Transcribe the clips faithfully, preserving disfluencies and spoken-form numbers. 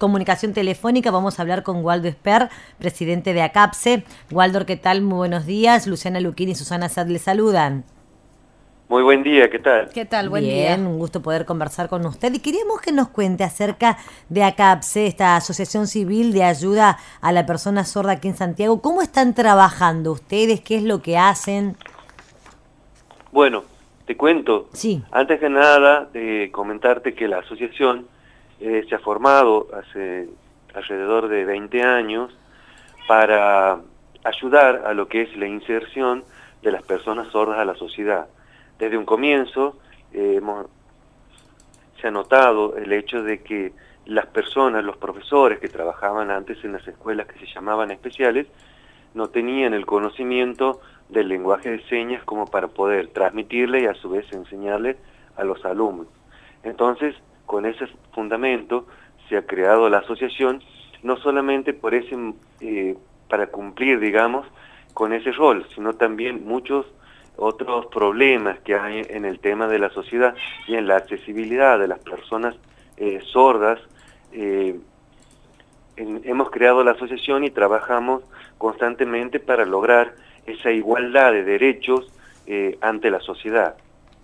comunicación telefónica. Vamos a hablar con Waldo Esper, presidente de ACAPSE. Waldo, ¿qué tal? Muy buenos días. Luciana Luquín y Susana Sad le saludan. Muy buen día, ¿qué tal? ¿Qué tal? Buen día. Bien, un gusto poder conversar con usted. Y queríamos que nos cuente acerca de ACAPSE, esta asociación civil de ayuda a la persona sorda aquí en Santiago. ¿Cómo están trabajando ustedes? ¿Qué es lo que hacen? Bueno, te cuento. Sí. Antes que nada, de comentarte que la asociación eh, se ha formado hace alrededor de veinte años para ayudar a lo que es la inserción de las personas sordas a la sociedad. Desde un comienzo eh, hemos, se ha notado el hecho de que las personas, los profesores que trabajaban antes en las escuelas que se llamaban especiales, no tenían el conocimiento del lenguaje de señas como para poder transmitirle y a su vez enseñarle a los alumnos. Entonces, con ese fundamento se ha creado la asociación, no solamente por ese, eh, para cumplir, digamos, con ese rol, sino también muchos otros problemas que hay en el tema de la sociedad y en la accesibilidad de las personas eh, sordas. Eh, en, hemos creado la asociación y trabajamos constantemente para lograr esa igualdad de derechos eh, ante la sociedad.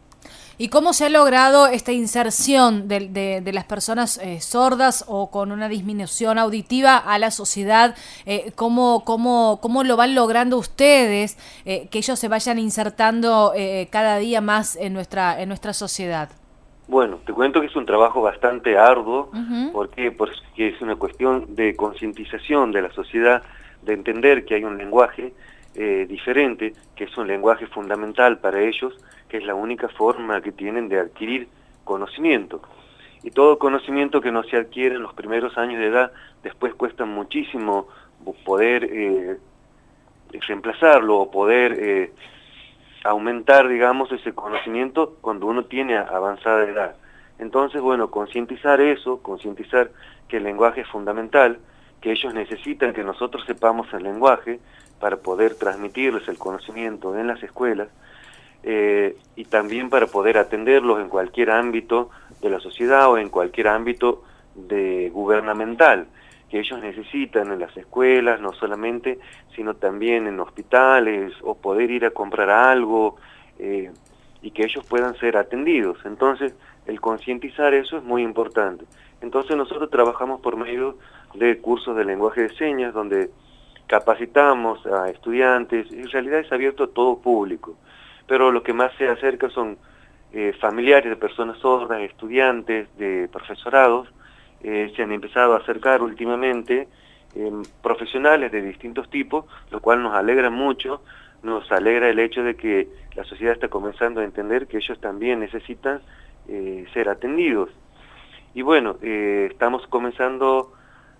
¿Y cómo se ha logrado esta inserción de, de, de las personas eh, sordas o con una disminución auditiva a la sociedad? Eh, ¿cómo, cómo, ¿Cómo lo van logrando ustedes, eh, que ellos se vayan insertando eh, cada día más en nuestra, en nuestra sociedad? Bueno, te cuento que es un trabajo bastante arduo, Uh-huh. porque, porque es una cuestión de concientización de la sociedad, de entender que hay un lenguaje eh, diferente, que es un lenguaje fundamental para ellos, que es la única forma que tienen de adquirir conocimiento. Y todo conocimiento que no se adquiere en los primeros años de edad, después cuesta muchísimo poder eh, reemplazarlo o poder eh, aumentar, digamos, ese conocimiento cuando uno tiene avanzada edad. Entonces, bueno, concientizar eso, concientizar que el lenguaje es fundamental, que ellos necesitan que nosotros sepamos el lenguaje para poder transmitirles el conocimiento en las escuelas, Eh, y también para poder atenderlos en cualquier ámbito de la sociedad o en cualquier ámbito de gubernamental que ellos necesitan en las escuelas, no solamente, sino también en hospitales, o poder ir a comprar algo, eh, y que ellos puedan ser atendidos. Entonces, el concientizar eso es muy importante. Entonces nosotros trabajamos por medio de cursos de lenguaje de señas, donde capacitamos a estudiantes, en realidad es abierto a todo público, pero lo que más se acerca son eh, familiares de personas sordas, estudiantes, de profesorados. Eh, se han empezado a acercar últimamente eh, profesionales de distintos tipos, lo cual nos alegra mucho, nos alegra el hecho de que la sociedad está comenzando a entender que ellos también necesitan eh, ser atendidos. Y bueno, eh, estamos comenzando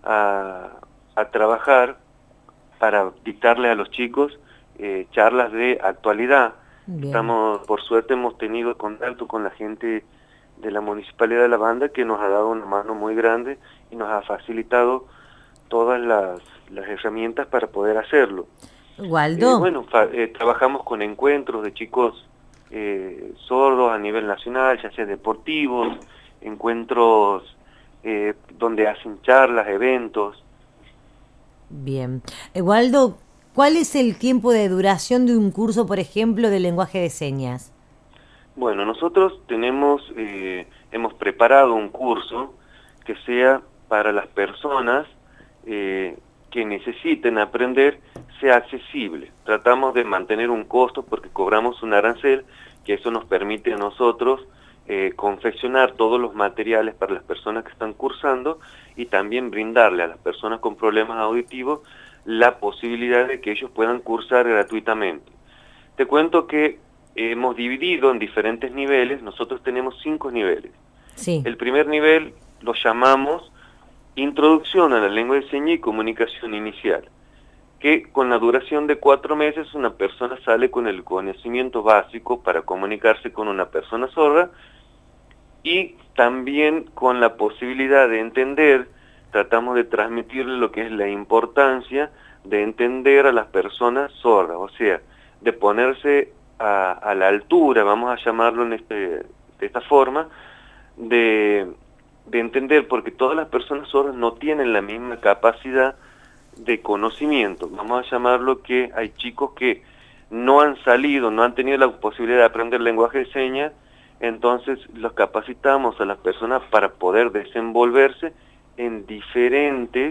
a, a trabajar para dictarle a los chicos eh, charlas de actualidad. Bien. Estamos, por suerte, hemos tenido contacto con la gente de la Municipalidad de La Banda, que nos ha dado una mano muy grande y nos ha facilitado todas las, las herramientas para poder hacerlo. Waldo. Eh, bueno, eh, trabajamos con encuentros de chicos eh, sordos a nivel nacional, ya sea deportivos, encuentros eh, donde hacen charlas, eventos. Bien. Eh, Waldo, ¿cuál es el tiempo de duración de un curso, por ejemplo, de lenguaje de señas? Bueno, nosotros tenemos, eh, hemos preparado un curso que sea para las personas eh, que necesiten aprender, sea accesible. Tratamos de mantener un costo porque cobramos un arancel, que eso nos permite a nosotros eh, confeccionar todos los materiales para las personas que están cursando y también brindarle a las personas con problemas auditivos la posibilidad de que ellos puedan cursar gratuitamente. Te cuento que hemos dividido en diferentes niveles, nosotros tenemos cinco niveles. Sí. El primer nivel lo llamamos Introducción a la Lengua de Señas y Comunicación Inicial, que con la duración de cuatro meses una persona sale con el conocimiento básico para comunicarse con una persona sorda y también con la posibilidad de entender, tratamos de transmitirle lo que es la importancia de entender a las personas sordas, o sea, de ponerse a, a la altura, vamos a llamarlo en este, de esta forma, de, de entender, porque todas las personas sordas no tienen la misma capacidad de conocimiento. Vamos a llamarlo que hay chicos que no han salido, no han tenido la posibilidad de aprender lenguaje de señas, entonces los capacitamos a las personas para poder desenvolverse en diferentes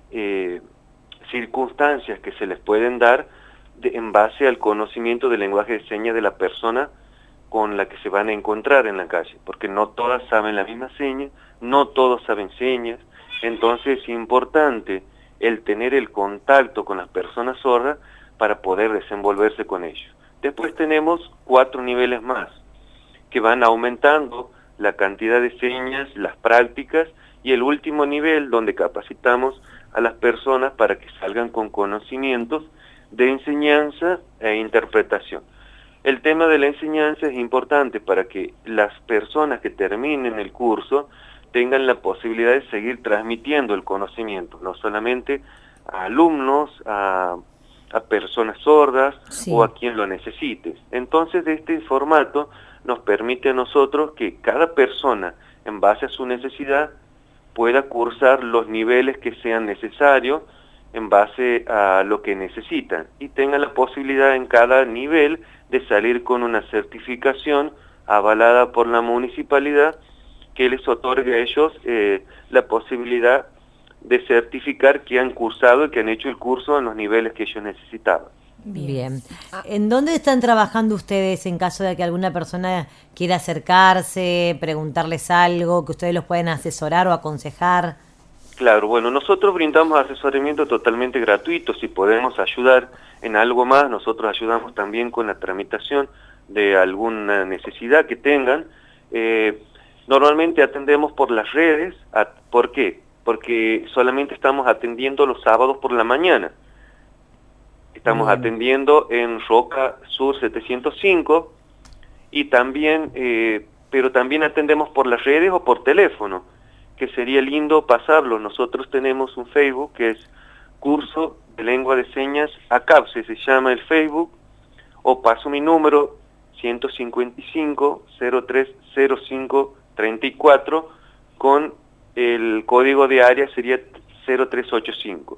eh, circunstancias que se les pueden dar de, en base al conocimiento del lenguaje de señas de la persona con la que se van a encontrar en la calle, porque no todas saben la misma seña, no todos saben señas, entonces es importante el tener el contacto con las personas sordas para poder desenvolverse con ellos. Después tenemos cuatro niveles más, que van aumentando la cantidad de señas, las prácticas, y el último nivel donde capacitamos a las personas para que salgan con conocimientos de enseñanza e interpretación. El tema de la enseñanza es importante para que las personas que terminen el curso tengan la posibilidad de seguir transmitiendo el conocimiento, no solamente a alumnos, a, a personas sordas, sí, o a quien lo necesite. Entonces, de este formato nos permite a nosotros que cada persona, en base a su necesidad, pueda cursar los niveles que sean necesarios en base a lo que necesitan y tenga la posibilidad en cada nivel de salir con una certificación avalada por la municipalidad que les otorgue a ellos eh, la posibilidad de certificar que han cursado y que han hecho el curso en los niveles que ellos necesitaban. Bien. Bien. ¿En dónde están trabajando ustedes en caso de que alguna persona quiera acercarse, preguntarles algo, que ustedes los pueden asesorar o aconsejar? Claro, bueno, nosotros brindamos asesoramiento totalmente gratuito. Si podemos ayudar en algo más, nosotros ayudamos también con la tramitación de alguna necesidad que tengan. Eh, normalmente atendemos por las redes. ¿Por qué? Porque solamente estamos atendiendo los sábados por la mañana. Estamos Bien. atendiendo en Roca Sur setecientos cinco y también, eh, pero también atendemos por las redes o por teléfono, que sería lindo pasarlo. Nosotros tenemos un Facebook que es Curso de Lengua de Señas ACAPSE, se llama el Facebook, o paso mi número ciento cincuenta y cinco, cero tres cero cinco, treinta y cuatro, con el código de área sería cero tres ocho cinco.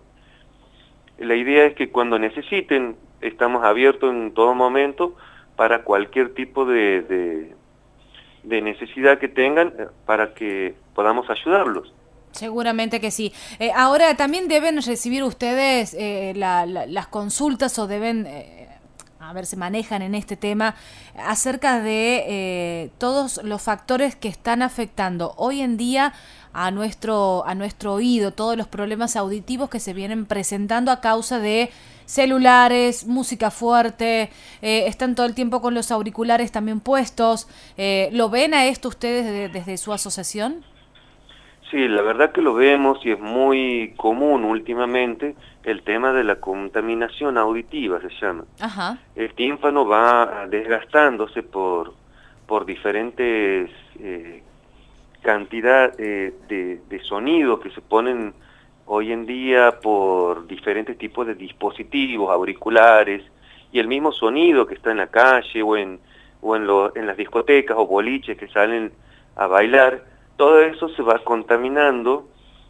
La idea es que cuando necesiten, estamos abiertos en todo momento para cualquier tipo de, de, de necesidad que tengan para que podamos ayudarlos. Seguramente que sí. Eh, ahora, ¿también deben recibir ustedes eh, la, la, las consultas o deben, eh, a ver, se manejan en este tema acerca de eh, todos los factores que están afectando hoy en día a nuestro a nuestro oído, todos los problemas auditivos que se vienen presentando a causa de celulares, música fuerte, eh, están todo el tiempo con los auriculares también puestos? Eh, ¿Lo ven a esto ustedes de, desde su asociación? Sí, la verdad que lo vemos y es muy común últimamente el tema de la contaminación auditiva, se llama. Ajá. El tímpano va desgastándose por, por diferentes eh, cantidad eh, de, de sonidos que se ponen hoy en día por diferentes tipos de dispositivos, auriculares, y el mismo sonido que está en la calle o en, o en, lo, en las discotecas o boliches que salen a bailar. Todo eso se va contaminando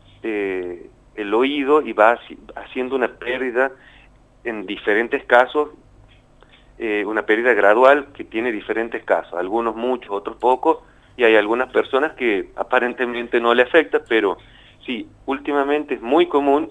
eh, el oído y va haciendo una pérdida, en diferentes casos, eh, una pérdida gradual que tiene diferentes casos, algunos muchos, otros pocos, y hay algunas personas que aparentemente no le afecta, pero sí, últimamente es muy común.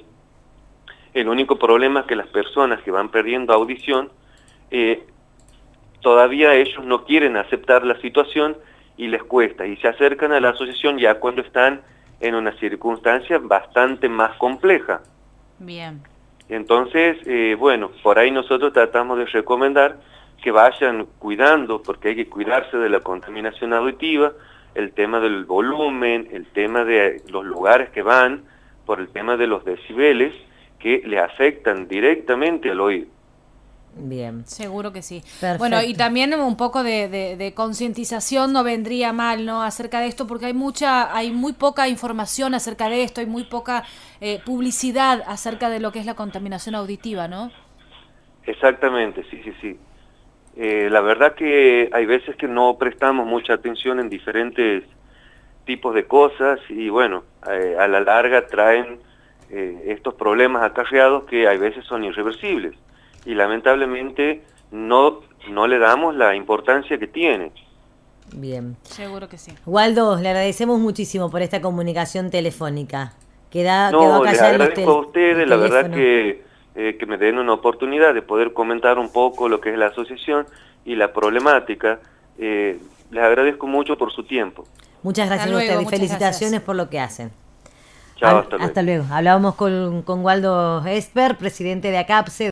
El único problema es que las personas que van perdiendo audición, eh, todavía ellos no quieren aceptar la situación y les cuesta, y se acercan a la asociación ya cuando están en una circunstancia bastante más compleja. Bien. Entonces, eh, bueno, por ahí nosotros tratamos de recomendar que vayan cuidando, porque hay que cuidarse de la contaminación auditiva, el tema del volumen, el tema de los lugares que van, por el tema de los decibeles, que le afectan directamente al oído. Bien. Seguro que sí. Perfecto. Bueno, y también un poco de, de, de concientización no vendría mal, ¿no?, acerca de esto, porque hay mucha, hay muy poca información acerca de esto, hay muy poca eh, publicidad acerca de lo que es la contaminación auditiva, ¿no? Exactamente, sí, sí, sí. Eh, la verdad que hay veces que no prestamos mucha atención en diferentes tipos de cosas y bueno, eh, a la larga traen eh, estos problemas acarreados que a veces son irreversibles y lamentablemente no, no le damos la importancia que tiene. Bien. Seguro que sí. Waldo, le agradecemos muchísimo por esta comunicación telefónica. Queda, no, quedó acá les ya el agradezco tel- a ustedes, el la verdad teléfono. que, eh, que me den una oportunidad de poder comentar un poco lo que es la asociación y la problemática. Eh, les agradezco mucho por su tiempo. Muchas gracias Hasta a ustedes luego, y muchas felicitaciones gracias. por lo que hacen. Chao, Hab- hasta luego. Hasta luego. Hablábamos con, con Waldo Esper, presidente de ACAPSE.